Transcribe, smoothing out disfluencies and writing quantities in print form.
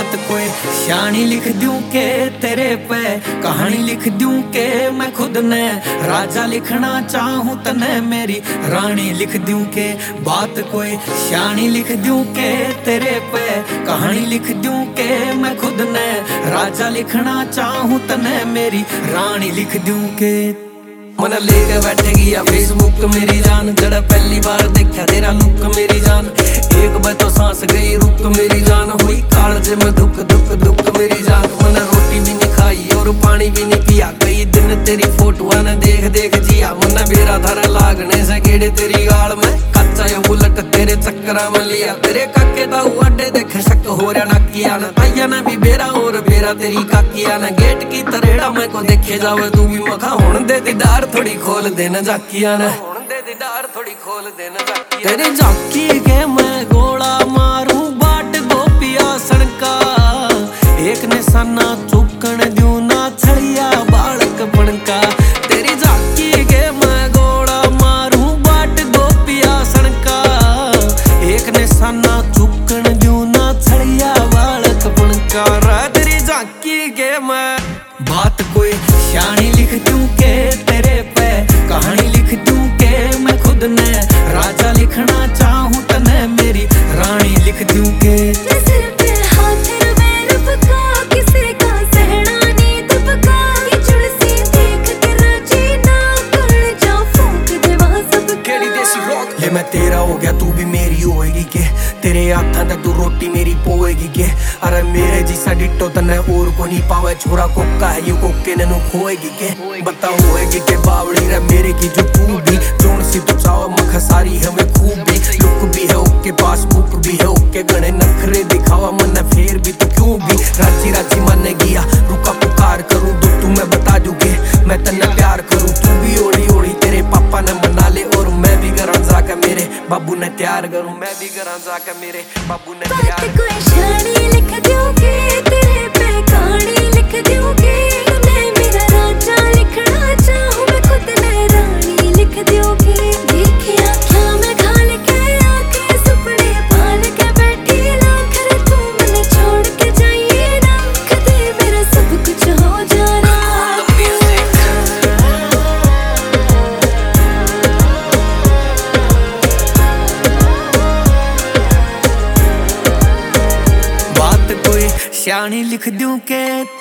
बात कोई शानी लिख दूं के तेरे पे, कहानी लिख दूं के मैं खुद ने राजा लिखना चाहूं तने मेरी रानी लिख दूं के। बात कोई शानी लिख दूं के तेरे पे, कहानी लिख दूं के मैं खुद ने राजा लिखना चाहूं तने मेरी रानी लिख दूं के। मन लेके बैठेगी या फेसबुक मेरी जान, जरा पहली बार देखा तेरा लुक मेरी जान। एक बार तो सांस गई रुक मेरी जान, हुई कालजे में दुख दुख दुख मेरी जान। मन रोटी भी नहीं खाई और पानी भी नहीं पिया, कई दिन तेरी फोटो ने देख देख जिया। मन बेरा धारा लागने से गेड़े तेरी गाल में, कच्चा ये बुलेट तेरे चक्करा में लिया। तेरे काके दा अड्डे देख शक हो रहा नाकिया ना, ताइया ने भी बेरा और बेरा तेरी काकिया ना। गेट की तरेड़ा मैं को देखे जावे तू भी मखा, हुण दे दीदार थोड़ी खोल देना जाकिया ना, हुण दे दीदार थोड़ी खोल देना जाकिया। तेरे जाकी के मैं गोला मारूं बाट गोपिया सड़का, एक निशाना चुकन दूं ना छड़िया बालक बनका। तेरी जाकी के मैं गोला मारूं बाट गोपिया सड़का, एक निशाना चुकन दूं ना छड़िया बालक बनका। तेरी जाकी के मैं बात कोई शानी लिख दूं के तेरे पे, कहानी लिख दूं के मैं खुद ने राजा लिखना चाहूं तने मेरी रानी लिख दूं के। सिर पे हाथ में रबका, किसी का सहना नी दबका। ये जुड़सी देख के राजी ना कर जा, फूंक देवा सब केड़ी देसी रॉक। ले मैं तेरा हो गया तू भी मेरी होएगी के, तेरे हाथां तक तू रोटी मेरी पोएगी के। अरे मेरे जिसा डिट्टो तने और को नहीं पावे, छोरा कोका है यू कोके ने नु खोएगी के। बता होएगी के बावड़ी रे मेरे की जो तू भी, जोन सी तू चाव मख सारी हमें खूबी। लुक भी है ओके, पासबुक भी है ओके, गणे नखरे दिखावा मन फेर भी तू क्यों भी। राजी राजी माने गया रुका पुकार करूं तो तू मैं बता दूंगे मैं तन्ने प्यार करूं। तू भी ओड़ी ओड़ी तेरे पापा ने मना ले, और मैं भी घरां जाके मेरे बाबू ने तैयार करूं। मैं भी घरां जाके मेरे बाबू ने तैयार। बात कोई शानी लिख दूंगी तेरे पे, कहानी लिख दूंगी तूने मेरा राजा लिखना चाहूं मैं खुद ने रानी लिख दूंगी। देखी आँखियाँ में घाल के आके सपने पाल के बैठी लाख रे, तू मैंने छोड़ के जाइए ना कदे, मेरा सब कुछ हो जाना। बात कोई शानी लिख दूं के